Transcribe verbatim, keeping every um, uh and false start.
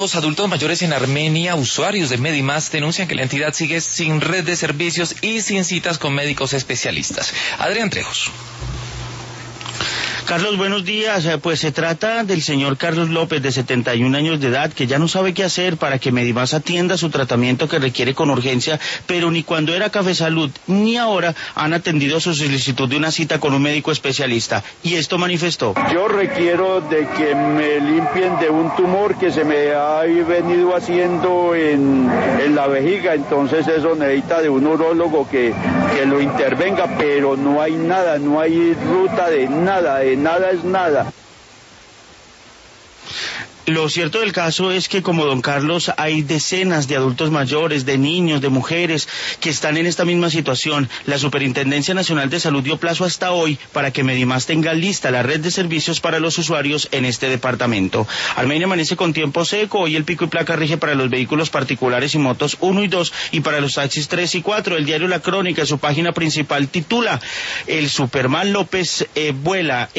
Los adultos mayores en Armenia, usuarios de Medimás, denuncian que la entidad sigue sin red de servicios y sin citas con médicos especialistas. Adrián Trejos. Carlos, buenos días. Pues se trata del señor Carlos López, de setenta y un años de edad, que ya no sabe qué hacer para que Medimás atienda su tratamiento que requiere con urgencia, pero ni cuando era Café Salud ni ahora han atendido su solicitud de una cita con un médico especialista. Y esto manifestó. Yo requiero de que me limpien de un tumor que se me ha venido haciendo en, en la vejiga, entonces eso necesita de un urólogo que, que lo intervenga, pero no hay nada, no hay ruta de nada, de nada es nada. Lo cierto del caso es que, como don Carlos, hay decenas de adultos mayores, de niños, de mujeres que están en esta misma situación. La Superintendencia Nacional de Salud dio plazo hasta hoy para que Medimás tenga lista la red de servicios para los usuarios en este departamento. Armenia amanece con tiempo seco. Hoy el pico y placa rige para los vehículos particulares y motos uno y dos y para los taxis tres y cuatro. El diario La Crónica, en su página principal, titula: El Superman López eh, vuela.